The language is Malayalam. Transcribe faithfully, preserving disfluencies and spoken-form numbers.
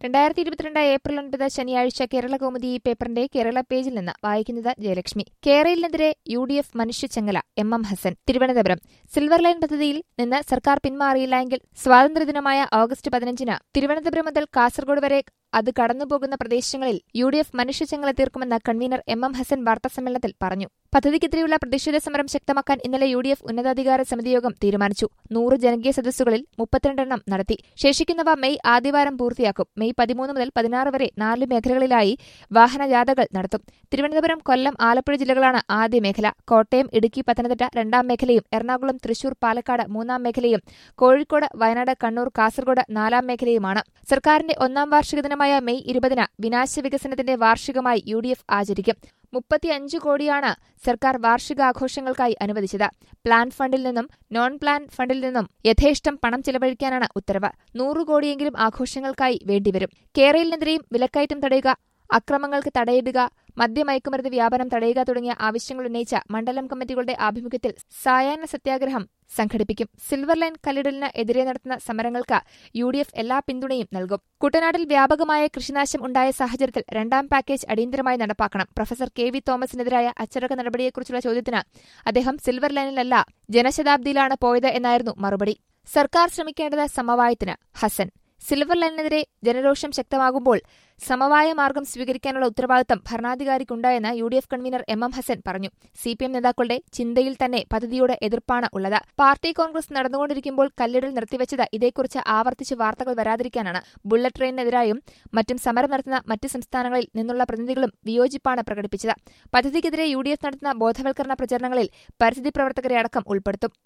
രണ്ടായിരത്തി ഇരുപത്തിരണ്ട് ഏപ്രിൽ ഒൻപത് ശനിയാഴ്ച കേരളകൗമുദി ഈ പേപ്പറിന്റെ കേരള പേജിൽ നിന്ന് വായിക്കുന്നത് ജയലക്ഷ്മി. കേരളിനെതിരെ യു ഡി എഫ് മനുഷ്യച്ചങ്ങല. M M Hassan. Thiruvananthapuram. Silver Line പദ്ധതിയിൽ നിന്ന് സർക്കാർ പിന്മാറിയില്ല എങ്കിൽ സ്വാതന്ത്ര്യദിനമായ ഓഗസ്റ്റ് പതിനഞ്ചിന് തിരുവനന്തപുരം മുതൽ കാസർഗോഡ് വരെ അത് കടന്നുപോകുന്ന പ്രദേശങ്ങളിൽ യു ഡി എഫ് മനുഷ്യച്ചങ്ങല തീർക്കുമെന്ന് കൺവീനർ എം എം ഹസൻ വാർത്താസമ്മേളനത്തിൽ പറഞ്ഞു. പദ്ധതിക്കെതിരെയുള്ള പ്രതിഷേധ സമരം ശക്തമാക്കാൻ ഇന്നലെ യു ഡി എഫ് ഉന്നതാധികാര സമിതി യോഗം തീരുമാനിച്ചു. നൂറ് ജനകീയ സദസ്സുകളിൽ മുപ്പത്തിരണ്ടെണ്ണം നടത്തി. ശേഷിക്കുന്നവ മെയ് ആദ്യവാരം പൂർത്തിയാക്കും. മെയ് പതിമൂന്ന് മുതൽ പതിനാറ് വരെ നാല് മേഖലകളിലായി വാഹനജാഥകൾ നടത്തും. തിരുവനന്തപുരം, കൊല്ലം, ആലപ്പുഴ ജില്ലകളാണ് ആദ്യ മേഖല. കോട്ടയം, ഇടുക്കി, പത്തനംതിട്ട രണ്ടാം മേഖലയും എറണാകുളം, തൃശൂർ, പാലക്കാട് മൂന്നാം മേഖലയും കോഴിക്കോട്, വയനാട്, കണ്ണൂർ, കാസർഗോഡ് നാലാം മേഖലയുമാണ്. സർക്കാരിന്റെ ഒന്നാം വാർഷിക ദിനമായ മെയ് ഇരുപതിന് വിനാശ വികസനത്തിന്റെ വാർഷികമായി യു ഡി എഫ് ആചരിക്കും. മുപ്പത്തിയഞ്ച് കോടിയാണ് സർക്കാർ വാർഷികാഘോഷങ്ങൾക്കായി അനുവദിച്ചത്. പ്ലാൻ ഫണ്ടിൽ നിന്നും നോൺ പ്ലാൻ ഫണ്ടിൽ നിന്നും യഥേഷ്ടം പണം ചെലവഴിക്കാനാണ് ഉത്തരവ്. നൂറ് കോടിയെങ്കിലും ആഘോഷങ്ങൾക്കായി വേണ്ടിവരും. കേരളിനെതിരെയും വിലക്കയറ്റം തടയുക, അക്രമങ്ങൾക്ക് തടയിടുക, മദ്യമയക്കുമരുന്ന് വ്യാപനം തടയുക തുടങ്ങിയ ആവശ്യങ്ങൾ ഉന്നയിച്ച മണ്ഡലം കമ്മിറ്റികളുടെ ആഭിമുഖ്യത്തിൽ സായാഹ്ന സത്യാഗ്രഹം സംഘടിപ്പിക്കും. സിൽവർ ലൈൻ കല്ലിടലിന് എതിരെ നടത്തുന്ന സമരങ്ങൾക്ക് യു ഡി എഫ് എല്ലാ പിന്തുണയും നൽകും. കുട്ടനാട്ടിൽ വ്യാപകമായ കൃഷിനാശം ഉണ്ടായ സാഹചര്യത്തിൽ രണ്ടാം പാക്കേജ് അടിയന്തരമായി നടപ്പാക്കണം. പ്രൊഫസർ കെ വി തോമസിനെതിരായ അച്ചടക്ക നടപടിയെക്കുറിച്ചുള്ള ചോദ്യത്തിന് അദ്ദേഹം സിൽവർ ലൈനിലല്ല ജനശതാബ്ദിയിലാണ് പോയത് എന്നായിരുന്നു മറുപടി. സർക്കാർ ശ്രമിക്കേണ്ടത് സമവായത്തിന്. ഹസൻ. സിൽവർ ലൈനിനെതിരെ ജനരോഷം ശക്തമാകുമ്പോൾ സമവായ മാർഗം സ്വീകരിക്കാനുള്ള ഉത്തരവാദിത്തം ഭരണാധികാരിക്കുണ്ടായെന്ന് U D F convenor M M Hasan പറഞ്ഞു. സി പി എം നേതാക്കളുടെ ചിന്തയിൽ തന്നെ പദ്ധതിയോട് എതിർപ്പാണ് ഉള്ളത്. പാർട്ടി കോൺഗ്രസ് നടന്നുകൊണ്ടിരിക്കുമ്പോൾ കല്ലിടൽ നിർത്തിവച്ചത് ഇതേക്കുറിച്ച് ആവർത്തിച്ച് വാർത്തകൾ വരാതിരിക്കാനാണ്. ബുള്ളറ്റ് ട്രെയിനിനെതിരായും മറ്റും സമരം നടത്തുന്ന മറ്റ് സംസ്ഥാനങ്ങളിൽ നിന്നുള്ള പ്രതിനിധികളും വിയോജിപ്പാണ് പ്രകടിപ്പിച്ചത്. പദ്ധതിക്കെതിരെ യു ഡി എഫ് നടത്തുന്ന ബോധവൽക്കരണ പ്രചരണങ്ങളിൽ പരിസ്ഥിതി പ്രവർത്തകരെ അടക്കം ഉൾപ്പെടുത്തും.